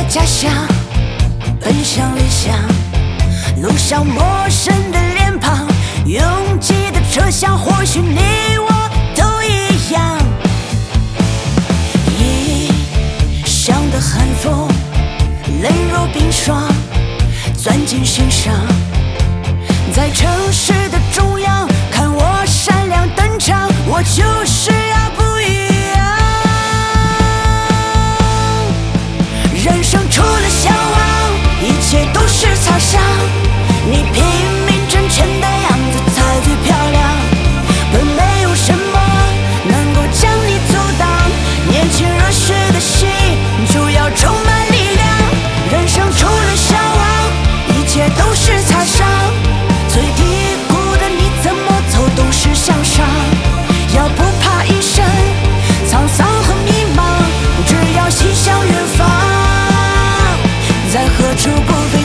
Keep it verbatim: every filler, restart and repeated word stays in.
开家乡，奔向理想。路上陌生的脸庞，拥挤的车厢，或许你我都一样。异乡的寒风，冷若冰霜，钻进心上。在城市的中央，看我闪亮登场，我就是要不一样。人生除了向往，一切都是擦伤。你拼命挣钱的样子才最漂亮，本没有什么能够将你阻挡。年轻热血的心就要充满力量。人生除了向往，一切都是擦伤。最低谷的你怎么走都是向上。要不怕一生沧桑和迷茫，只要心向远方，在何处不飞。